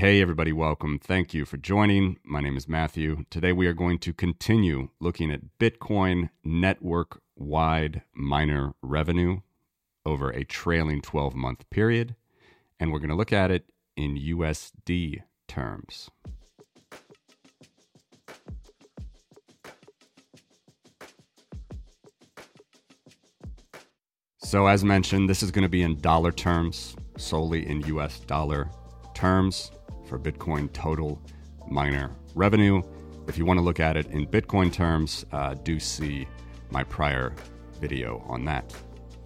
Hey everybody, welcome. Thank you for joining. My name is Matthew. Today we are going to continue looking at Bitcoin network-wide miner revenue over a trailing 12-month period, and we're going to look at it in USD terms. So as mentioned, this is going to be in dollar terms, solely in US dollar terms for Bitcoin total miner revenue. If you want to look at it in Bitcoin terms, do see my prior video on that.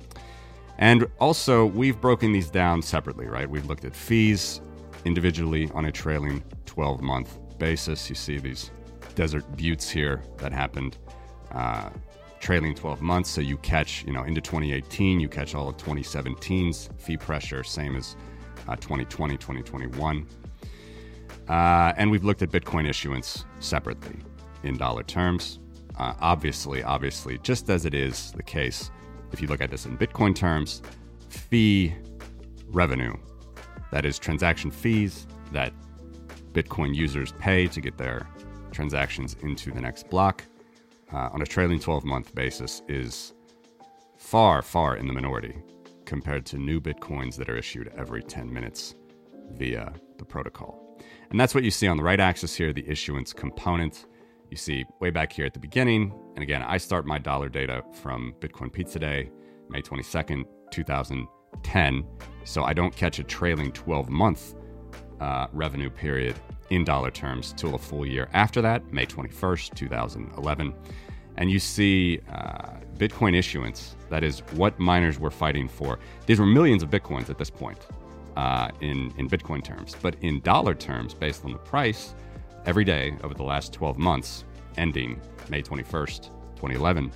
And also, we've broken these down separately, right? We've looked at fees individually on a trailing 12-month basis. You see these desert buttes here that happened trailing 12 months. So you catch, into 2018, you catch all of 2017's fee pressure, same as 2020, 2021. And we've looked at Bitcoin issuance separately in dollar terms. Obviously, just as it is the case, if you look at this in Bitcoin terms, fee revenue, that is transaction fees that Bitcoin users pay to get their transactions into the next block, on a trailing 12-month basis is far, far in the minority compared to new Bitcoins that are issued every 10 minutes via the protocol. And that's what you see on the right axis here, the issuance component. You see way back here at the beginning, and again, I start my dollar data from Bitcoin Pizza Day, May 22nd, 2010, so I don't catch a trailing 12-month revenue period in dollar terms till a full year after that, May 21st, 2011. And you see Bitcoin issuance, that is what miners were fighting for. These were millions of Bitcoins at this point in Bitcoin terms. But in dollar terms, based on the price, every day over the last 12 months, ending May 21st, 2011,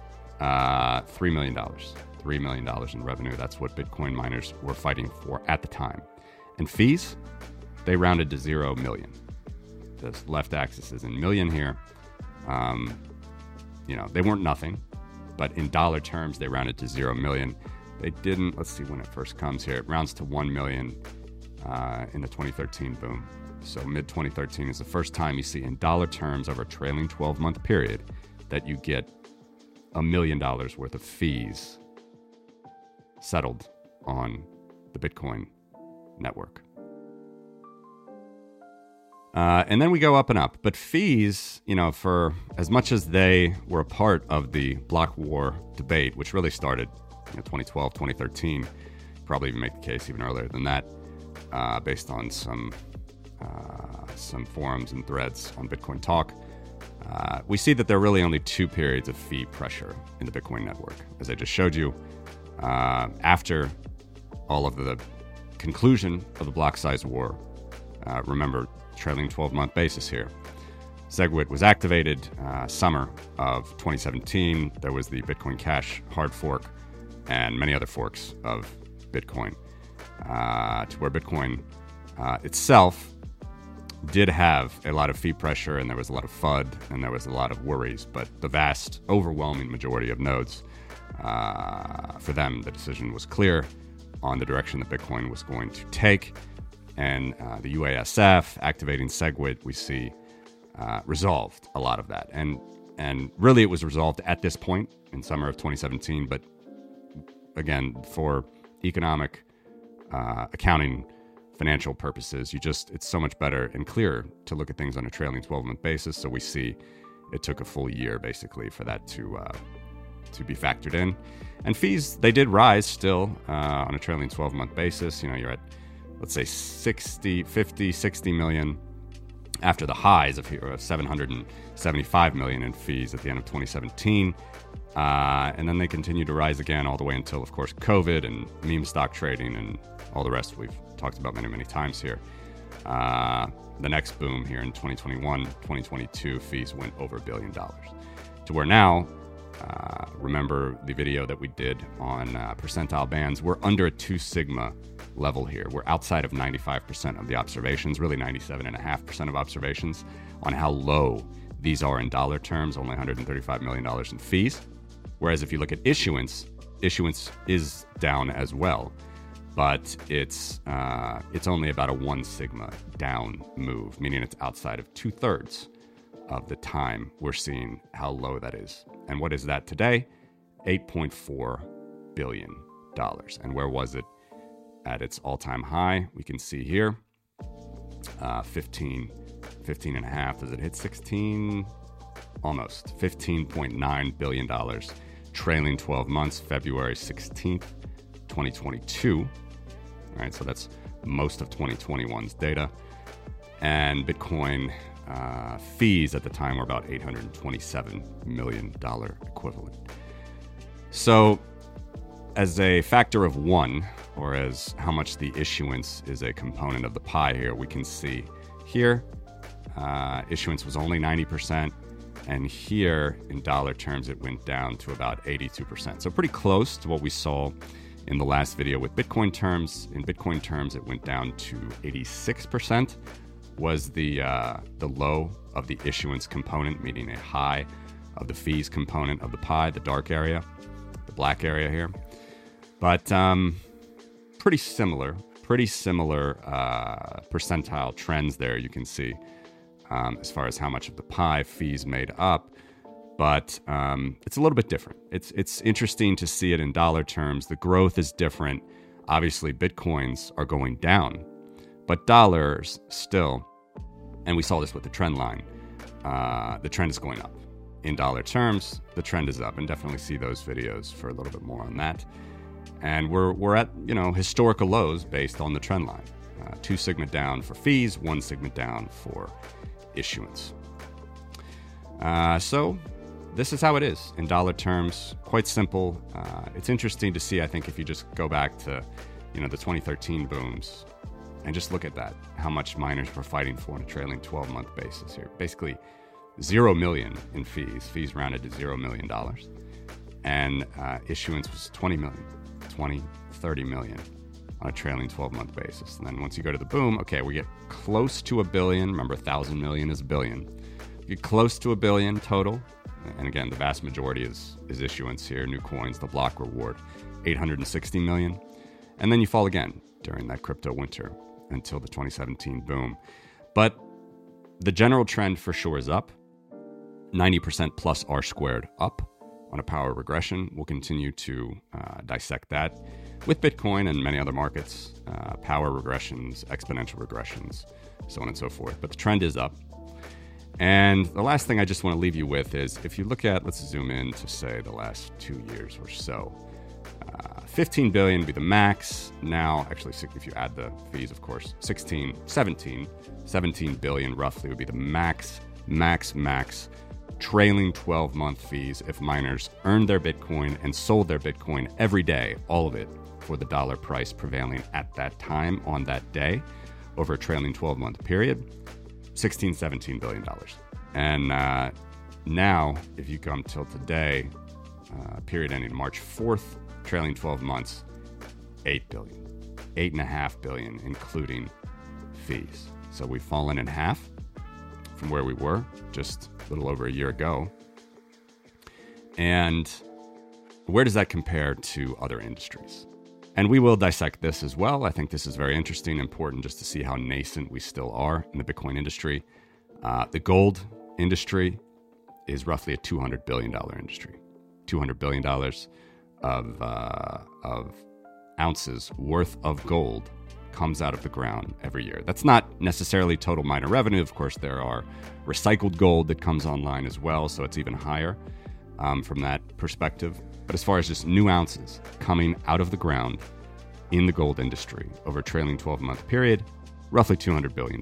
$3 million. $3 million in revenue. That's what Bitcoin miners were fighting for at the time. And fees, they rounded to 0 million. The left axis is in million here. They weren't nothing, but in dollar terms, they rounded to 0 million. They didn't, let's see when it first comes here. It rounds to 1 million in the 2013 boom. So mid-2013 is the first time you see in dollar terms over a trailing 12-month period that you get $1 million worth of fees settled on the Bitcoin network. And then we go up and up. But fees, for as much as they were a part of the block war debate, which really started 2012, 2013, probably even make the case even earlier than that, based on some forums and threads on Bitcoin Talk, we see that there are really only two periods of fee pressure in the Bitcoin network. As I just showed you, after all of the conclusion of the block size war, remember, trailing 12-month basis here. SegWit was activated summer of 2017. There was the Bitcoin Cash hard fork and many other forks of Bitcoin, to where Bitcoin itself did have a lot of fee pressure, and there was a lot of FUD, and there was a lot of worries, but the vast, overwhelming majority of nodes, for them, the decision was clear on the direction that Bitcoin was going to take. And the UASF activating SegWit, we see resolved a lot of that. And really it was resolved at this point in summer of 2017. But again, for economic, accounting, financial purposes, it's so much better and clearer to look at things on a trailing 12-month basis. So we see it took a full year basically for that to be factored in. And fees, they did rise still on a trailing 12-month basis. You're at, let's say 50, 60 million after the highs of 775 million in fees at the end of 2017. And then they continue to rise again all the way until, of course, COVID and meme stock trading and all the rest we've talked about many, many times here. The next boom here in 2021, 2022, fees went over $1 billion. To where now, remember the video that we did on percentile bands, we're under a 2 sigma level here. We're outside of 95% of the observations, really 97.5% of observations on how low these are in dollar terms, only $135 million in fees. Whereas if you look at issuance is down as well. but it's only about a 1 sigma down move, meaning it's outside of 2/3 of the time we're seeing how low that is. And what is that today? $8.4 billion. And where was it at its all-time high? We can see here, 15 and a half. Does it hit 16? Almost. $15.9 billion. Trailing 12 months, February 16th, 2022. All right, so that's most of 2021's data. And Bitcoin fees at the time were about $827 million equivalent. So as a factor of 1, or as how much the issuance is a component of the pie here, we can see here issuance was only 90%. And here, in dollar terms, it went down to about 82%. So pretty close to what we saw in the last video with Bitcoin terms. In Bitcoin terms, it went down to 86%, was the low of the issuance component, meaning a high of the fees component of the pie, the dark area, the black area here. But pretty similar percentile trends there you can see. As far as how much of the pie fees made up, but it's a little bit different. It's interesting to see it in dollar terms. The growth is different. Obviously, Bitcoins are going down, but dollars still, and we saw this with the trend line, the trend is going up. In dollar terms, the trend is up, and definitely see those videos for a little bit more on that. And we're at historical lows based on the trend line. 2 sigma down for fees, 1 sigma down for issuance. So this is how it is in dollar terms. Quite simple. It's interesting to see, I think, if you just go back to the 2013 booms and just look at that, how much miners were fighting for on a trailing 12-month basis here. Basically $0 million in fees rounded to $0 million. And issuance was 20 million, 20, 30 million on a trailing 12-month basis. And then once you go to the boom, okay, we get close to $1 billion. Remember, 1,000 million is $1 billion. You get close to $1 billion total. And again, the vast majority is issuance here, new coins, the block reward, 860 million. And then you fall again during that crypto winter until the 2017 boom. But the general trend for sure is up. 90% plus R squared up on a power regression. We'll continue to dissect that with Bitcoin and many other markets, power regressions, exponential regressions, so on and so forth. But the trend is up. And the last thing I just want to leave you with is, if you look at, let's zoom in to say the last 2 years or so, 15 billion would be the max. Now, actually, if you add the fees, of course, 17 billion roughly would be the max trailing 12-month fees if miners earned their Bitcoin and sold their Bitcoin every day, all of it, for the dollar price prevailing at that time on that day over a trailing 12-month period, $17 billion. And now, if you come till today, period ending March 4th, trailing 12 months, $8 billion, $8.5 billion, including fees. So we've fallen in half from where we were just a little over a year ago. And where does that compare to other industries? And we will dissect this as well. I think this is very interesting, important just to see how nascent we still are in the Bitcoin industry. The gold industry is roughly a $200 billion industry. $200 billion of ounces worth of gold comes out of the ground every year. That's not necessarily total miner revenue. Of course, there are recycled gold that comes online as well, so it's even higher from that perspective. But as far as just new ounces coming out of the ground in the gold industry over a trailing 12-month period, roughly $200 billion.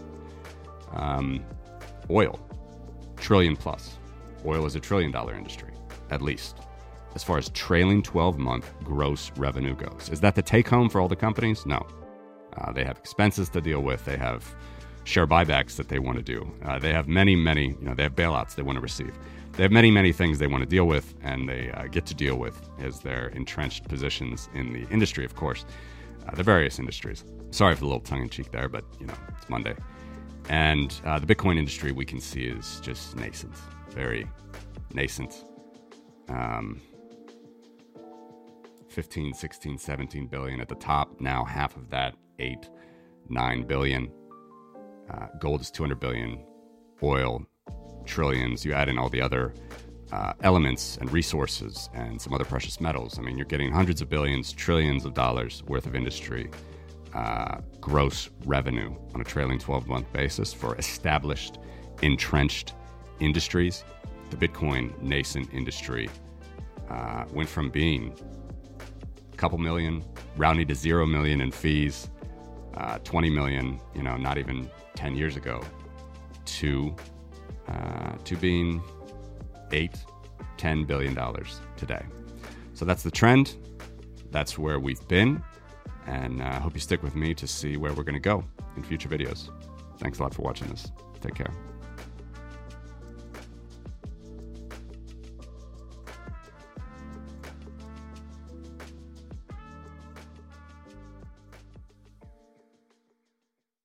Oil, trillion plus. Oil is a $1 trillion industry, at least, as far as trailing 12-month gross revenue goes. Is that the take-home for all the companies? No. They have expenses to deal with. They have share buybacks that they want to do. They have many, they have bailouts they want to receive. They have many things they want to deal with, and they get to deal with as their entrenched positions in the industry, of course, the various industries. Sorry for the little tongue-in-cheek there, but, it's Monday. And the Bitcoin industry, we can see, is just nascent, very nascent. 15, 16, 17 billion at the top. Now half of that, 8, 9 billion. Gold is 200 billion. Oil, trillions. You add in all the other elements and resources and some other precious metals. I mean, you're getting hundreds of billions, trillions of dollars worth of industry gross revenue on a trailing 12-month basis for established, entrenched industries. The Bitcoin nascent industry went from being a couple million, rounding to 0 million in fees, 20 million, not even 10 years ago, to being $8-10 billion today. So that's the trend. That's where we've been. And I hope you stick with me to see where we're going to go in future videos. Thanks a lot for watching this. Take care.